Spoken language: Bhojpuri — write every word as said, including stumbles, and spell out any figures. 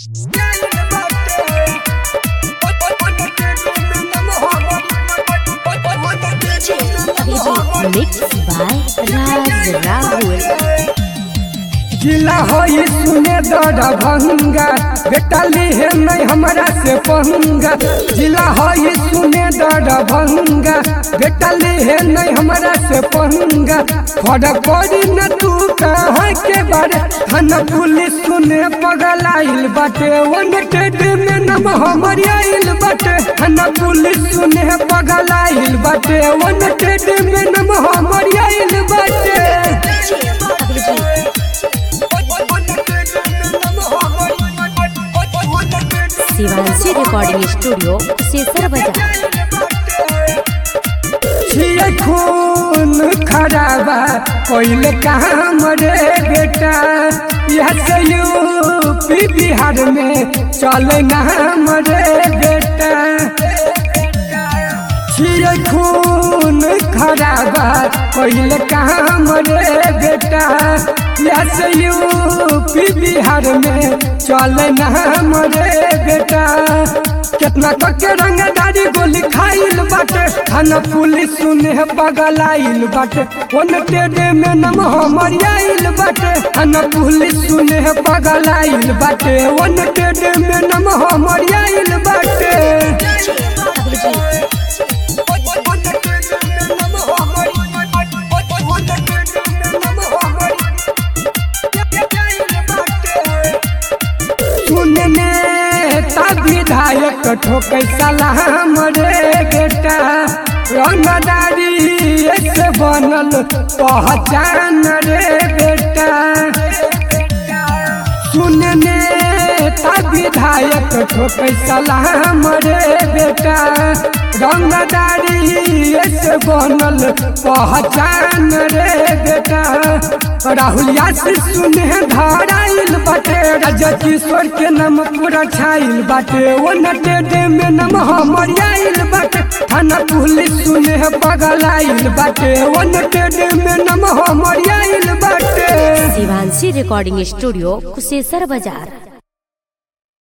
Mixed by Raj Rahul. जिला होई सुने दर भंगा बेटली है नहीं हमारा से पंगा। जिला होई सुने दर भंगा बेटली है नहीं हमारा से पंगा। फड़ पड़ी न तू कहाँ के बारे थाना पुलिस सुने पगल आइल बाटे। वन टेड में नम हमारी आइल बाटे। थाना पुलिस सुने पगल आइल बाटे। वन टेड में नम हमारी आइल बाटे। शिवांशी रिकॉर्डिंग स्टूडियो सेसर बाजार। खून खराबा कोइल काम रे बेटा यह से यूपी बिहार में चले नाम रे बेटा। खून खराबा कोइल काम रे बेटा यह से यूपी बिहार में चले नाम रे बेटा। कितना तक रंगदारी गोली खाइल बाटे। थाना पुलिस सुने पगल आइल बाटे। वन टेडे में नम हमारी आइल बाटे। थाना पुलिस सुने पगल आइल बाटे। वन टेडे में नम हमारी आइल बाटे। सुनने विधायक ठोकै सलाम रे बेटा। रंगदारी से बनल पहचान रे बेटा। सुनने विधायक ठोकै सलाम रे बेटा। रंगदारी से बनल पहचान रे बेटा। राहुल यासी सुने धराइल बाटे। राजा किशोर के नाम पूरा छाइल बाटे। वन टेडे में नाम हमारी आइल बाटे। थाना पुलिस सुने पगल आइल बाटे। वन टेडे में नाम हमारी आइल बाटे। शिवांशी रिकॉर्डिंग स्टूडियो कुशेसर बाजार।